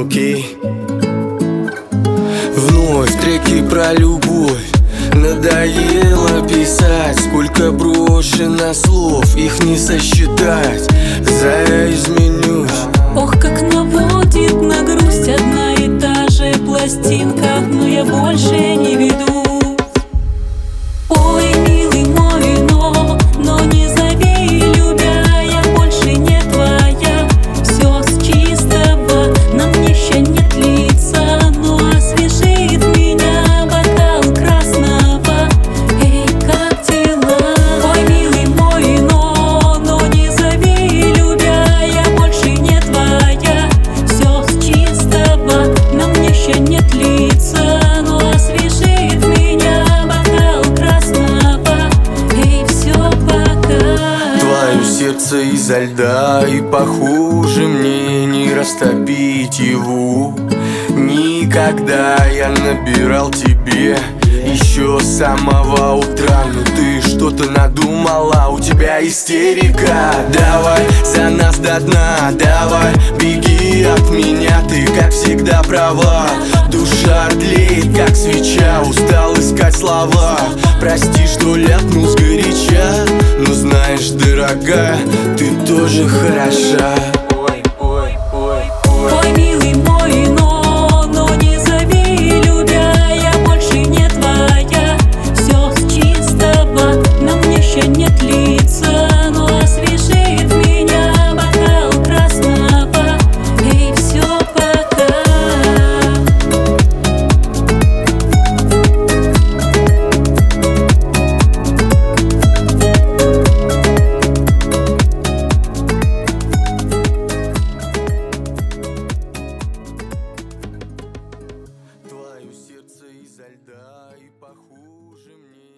окей. Вновь треки про любовь. Надоело писать, сколько брошено слов, их не сосчитать. За я изменюсь. Ох, как наводит на грусть одна и та же пластинка, но я больше не веду. Ой, милый мой, но не зови, любя, я больше не твоя. Все с чистого, на мне еще нет лица, но освежит меня бокал красного. Эй, как дела? Ой, милый мой, но не зови, любя, я больше не твоя. Все с чистого, на мне еще нет лица, но освежит меня бокал красного. Эй, все пока. Твое сердце изо льда, и похуже мне не растопить его. Никогда я набирал тебе еще с самого утра, но ты что-то надумала, у тебя истерика. Давай за нас до дна, давай беги от меня, ты как всегда права. Душа тлеет, как свеча, устал искать слова. Прости, что ляпнул сгоряча, но знаешь, дорогая, ты тоже хороша. Ой, милый мой, но не зови, любя, я больше не твоя. Все с чистого, на мне еще нет лица, но освежит меня бокал красного. Эй, все пока. Твое сердце изо льда, и похуже мне